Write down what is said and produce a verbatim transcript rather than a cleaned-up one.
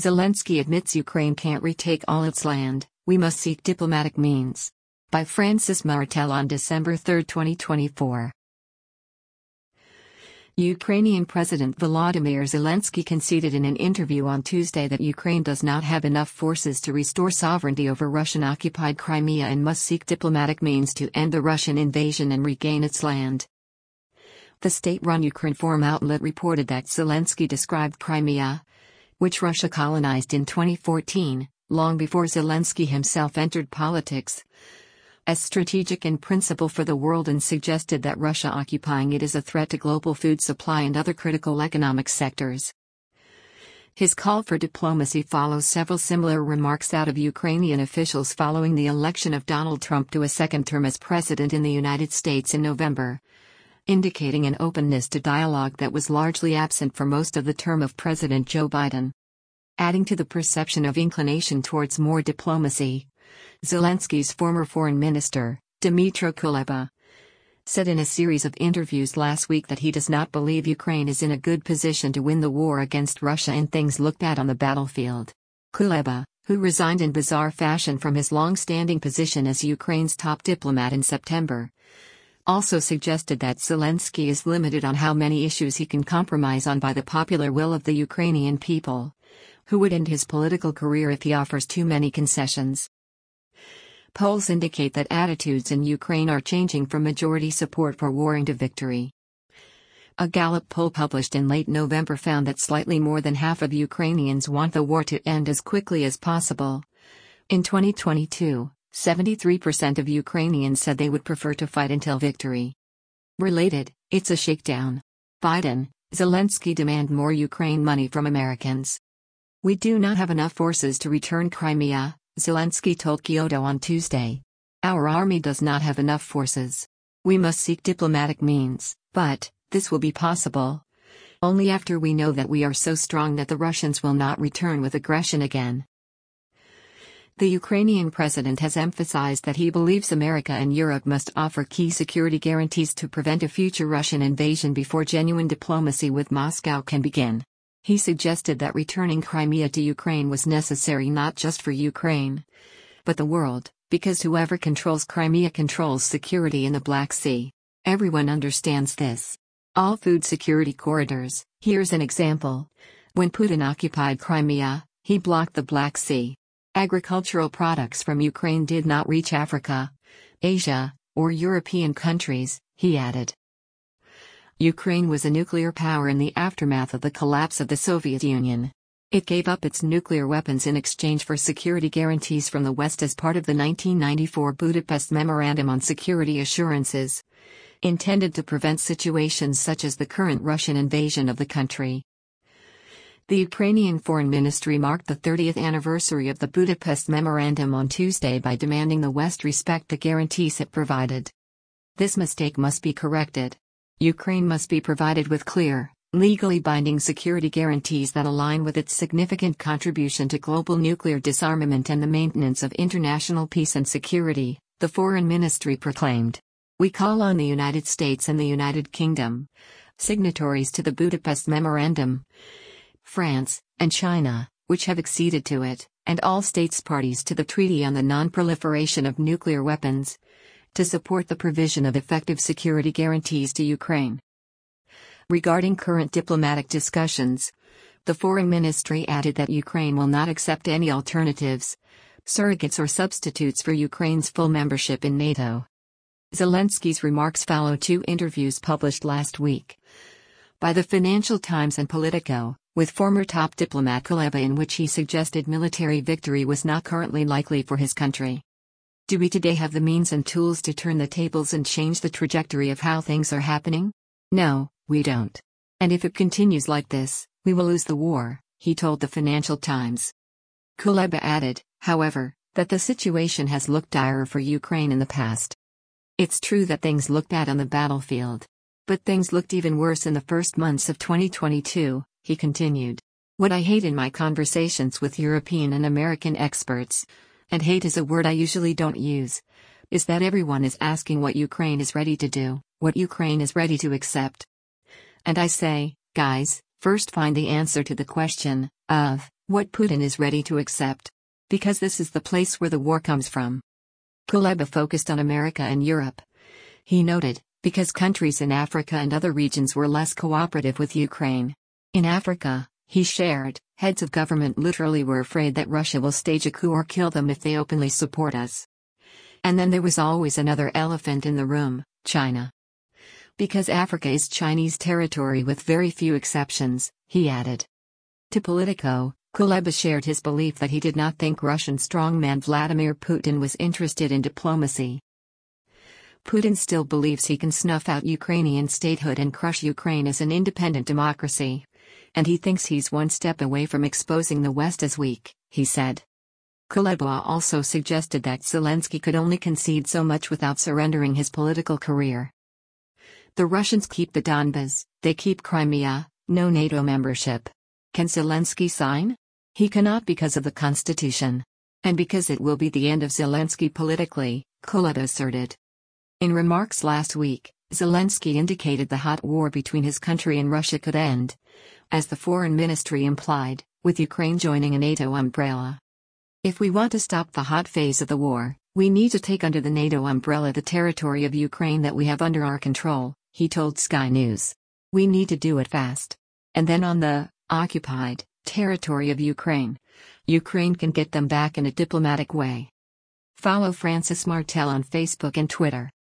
Zelensky admits Ukraine can't retake all its land, we must seek diplomatic means. By Francis Martel on December third, twenty twenty-four. Ukrainian President Volodymyr Zelensky conceded in an interview on Tuesday that Ukraine does not have enough forces to restore sovereignty over Russian-occupied Crimea and must seek diplomatic means to end the Russian invasion and regain its land. The state-run Ukrinform outlet reported that Zelensky described Crimea, which Russia colonized in twenty fourteen, long before Zelensky himself entered politics, as strategic in principle for the world and suggested that Russia occupying it is a threat to global food supply and other critical economic sectors. His call for diplomacy follows several similar remarks out of Ukrainian officials following the election of Donald Trump to a second term as president in the United States in November, indicating an openness to dialogue that was largely absent for most of the term of President Joe Biden. Adding to the perception of inclination towards more diplomacy, Zelensky's former foreign minister, Dmytro Kuleba, said in a series of interviews last week that he does not believe Ukraine is in a good position to win the war against Russia and things look bad on the battlefield. Kuleba, who resigned in bizarre fashion from his long-standing position as Ukraine's top diplomat in September, also suggested that Zelensky is limited on how many issues he can compromise on by the popular will of the Ukrainian people, who would end his political career if he offers too many concessions. Polls indicate that attitudes in Ukraine are changing from majority support for warring to victory. A Gallup poll published in late November found that slightly more than half of Ukrainians want the war to end as quickly as possible. In twenty twenty-two, seventy-three percent of Ukrainians said they would prefer to fight until victory. Related, it's a shakedown. Biden, Zelensky demand more Ukraine money from Americans. We do not have enough forces to return Crimea, Zelensky told Kyoto on Tuesday. Our army does not have enough forces. We must seek diplomatic means, but this will be possible only after we know that we are so strong that the Russians will not return with aggression again. The Ukrainian president has emphasized that he believes America and Europe must offer key security guarantees to prevent a future Russian invasion before genuine diplomacy with Moscow can begin. He suggested that returning Crimea to Ukraine was necessary not just for Ukraine, but the world, because whoever controls Crimea controls security in the Black Sea. Everyone understands this. All food security corridors. Here's an example. When Putin occupied Crimea, he blocked the Black Sea. Agricultural products from Ukraine did not reach Africa, Asia, or European countries, he added. Ukraine was a nuclear power in the aftermath of the collapse of the Soviet Union. It gave up its nuclear weapons in exchange for security guarantees from the West as part of the nineteen ninety-four Budapest Memorandum on Security Assurances, intended to prevent situations such as the current Russian invasion of the country. The Ukrainian Foreign Ministry marked the thirtieth anniversary of the Budapest Memorandum on Tuesday by demanding the West respect the guarantees it provided. This mistake must be corrected. Ukraine must be provided with clear, legally binding security guarantees that align with its significant contribution to global nuclear disarmament and the maintenance of international peace and security, the Foreign Ministry proclaimed. We call on the United States and the United Kingdom, signatories to the Budapest Memorandum, France, and China, which have acceded to it, and all states parties to the Treaty on the Non-Proliferation of Nuclear Weapons, to support the provision of effective security guarantees to Ukraine. Regarding current diplomatic discussions, the Foreign Ministry added that Ukraine will not accept any alternatives, surrogates or substitutes for Ukraine's full membership in NATO. Zelensky's remarks follow two interviews published last week by the Financial Times and Politico, with former top diplomat Kuleba, in which he suggested military victory was not currently likely for his country. Do we today have the means and tools to turn the tables and change the trajectory of how things are happening? No, we don't. And if it continues like this, we will lose the war, he told the Financial Times. Kuleba added, however, that the situation has looked dire for Ukraine in the past. It's true that things look bad on the battlefield. But things looked even worse in the first months of twenty twenty-two, he continued. What I hate in my conversations with European and American experts, and hate is a word I usually don't use, is that everyone is asking what Ukraine is ready to do, what Ukraine is ready to accept. And I say, guys, first find the answer to the question of what Putin is ready to accept. Because this is the place where the war comes from. Kuleba focused on America and Europe. He noted, because countries in Africa and other regions were less cooperative with Ukraine. In Africa, he shared, heads of government literally were afraid that Russia will stage a coup or kill them if they openly support us. And then there was always another elephant in the room, China. Because Africa is Chinese territory with very few exceptions, he added. To Politico, Kuleba shared his belief that he did not think Russian strongman Vladimir Putin was interested in diplomacy. Putin still believes he can snuff out Ukrainian statehood and crush Ukraine as an independent democracy. And he thinks he's one step away from exposing the West as weak, he said. Kuleba also suggested that Zelensky could only concede so much without surrendering his political career. The Russians keep the Donbas, they keep Crimea, no NATO membership. Can Zelensky sign? He cannot because of the constitution. And because it will be the end of Zelensky politically, Kuleba asserted. In remarks last week, Zelensky indicated the hot war between his country and Russia could end, as the foreign ministry implied, with Ukraine joining a NATO umbrella. If we want to stop the hot phase of the war, we need to take under the NATO umbrella the territory of Ukraine that we have under our control, he told Sky News. We need to do it fast. And then on the occupied territory of Ukraine, Ukraine can get them back in a diplomatic way. Follow Francis Martel on Facebook and Twitter.